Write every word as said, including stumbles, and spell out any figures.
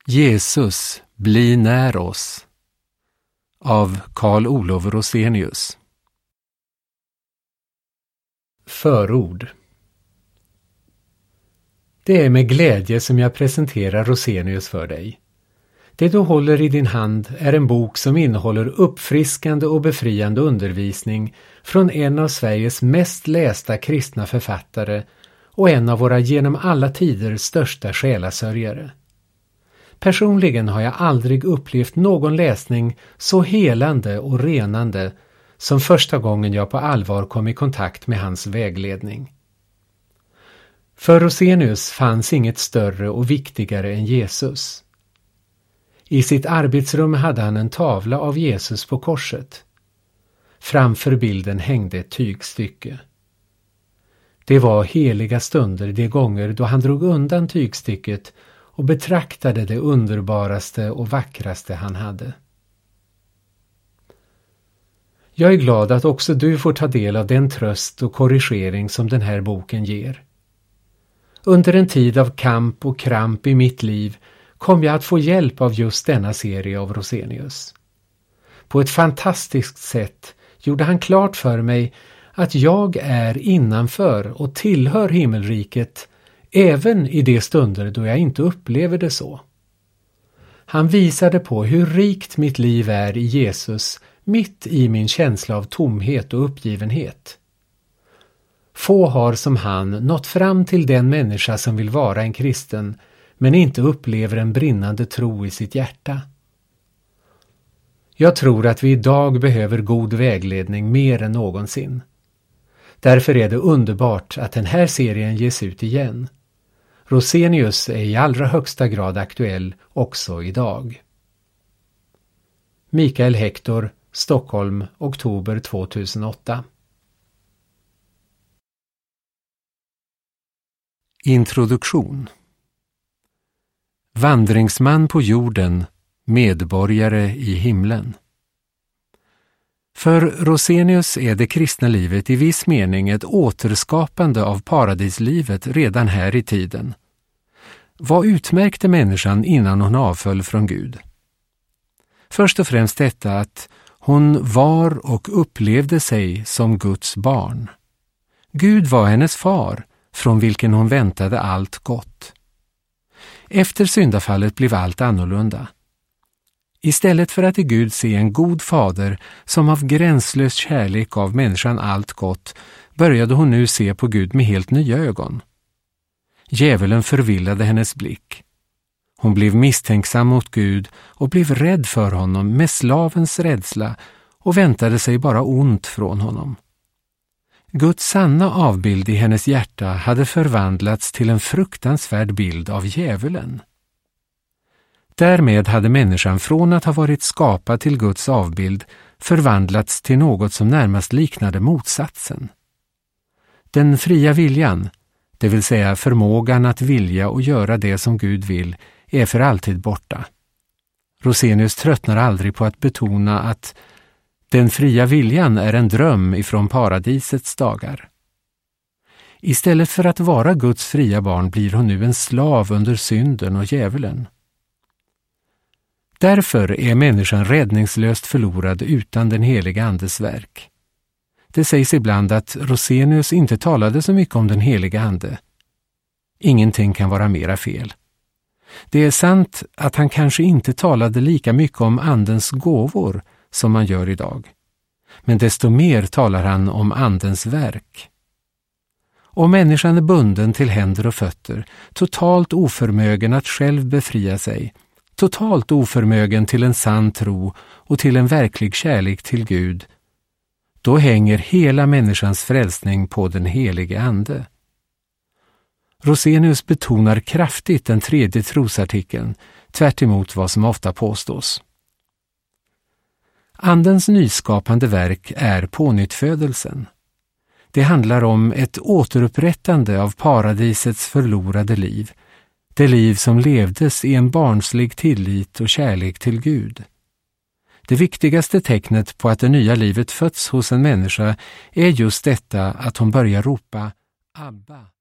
Jesus, bli när oss av Carl Olof Rosenius. Förord. Det är med glädje som jag presenterar Rosenius för dig. Det du håller i din hand är en bok som innehåller uppfriskande och befriande undervisning från en av Sveriges mest lästa kristna författare och en av våra genom alla tider största själasörjare. Personligen har jag aldrig upplevt någon läsning så helande och renande som första gången jag på allvar kom i kontakt med hans vägledning. För Rosenius fanns inget större och viktigare än Jesus. I sitt arbetsrum hade han en tavla av Jesus på korset. Framför bilden hängde ett tygstycke. Det var heliga stunder de gånger då han drog undan tygstycket och betraktade det underbaraste och vackraste han hade. Jag är glad att också du får ta del av den tröst och korrigering som den här boken ger. Under en tid av kamp och kramp i mitt liv kom jag att få hjälp av just denna serie av Rosenius. På ett fantastiskt sätt gjorde han klart för mig att jag är innanför och tillhör himmelriket även i de stunder då jag inte upplever det så. Han visade på hur rikt mitt liv är i Jesus mitt i min känsla av tomhet och uppgivenhet. Få har som han nått fram till den människa som vill vara en kristen men inte upplever en brinnande tro i sitt hjärta. Jag tror att vi idag behöver god vägledning mer än någonsin. Därför är det underbart att den här serien ges ut igen. Rosenius är i allra högsta grad aktuell också idag. Mikael Hector, Stockholm, oktober tvåtusenåtta. Introduktion. Vandringsman på jorden, medborgare i himlen. För Rosenius är det kristna livet i viss mening ett återskapande av paradislivet redan här i tiden. Vad utmärkte människan innan hon avföll från Gud? Först och främst detta att hon var och upplevde sig som Guds barn. Gud var hennes far, från vilken hon väntade allt gott. Efter syndafallet blev allt annorlunda. Istället för att i Gud se en god fader som av gränslös kärlek gav människan allt gott, började hon nu se på Gud med helt nya ögon. Djävulen förvillade hennes blick. Hon blev misstänksam mot Gud och blev rädd för honom med slavens rädsla och väntade sig bara ont från honom. Guds sanna avbild i hennes hjärta hade förvandlats till en fruktansvärd bild av djävulen. Därmed hade människan från att ha varit skapad till Guds avbild förvandlats till något som närmast liknade motsatsen. Den fria viljan, det vill säga förmågan att vilja och göra det som Gud vill, är för alltid borta. Rosenius tröttnar aldrig på att betona att den fria viljan är en dröm ifrån paradisets dagar. Istället för att vara Guds fria barn blir hon nu en slav under synden och djävulen. Därför är människan räddningslöst förlorad utan den heliga andes verk. Det sägs ibland att Rosenius inte talade så mycket om den heliga ande. Ingenting kan vara mera fel. Det är sant att han kanske inte talade lika mycket om andens gåvor som man gör idag. Men desto mer talar han om andens verk. Om människan är bunden till händer och fötter, totalt oförmögen att själv befria sig, totalt oförmögen till en sann tro och till en verklig kärlek till Gud, då hänger hela människans frälsning på den helige ande. Rosenius betonar kraftigt den tredje trosartikeln, tvärt emot vad som ofta påstås. Andens nyskapande verk är pånyttfödelsen. Det handlar om ett återupprättande av paradisets förlorade liv, det liv som levdes i en barnslig tillit och kärlek till Gud. Det viktigaste tecknet på att det nya livet fötts hos en människa är just detta att hon börjar ropa Abba.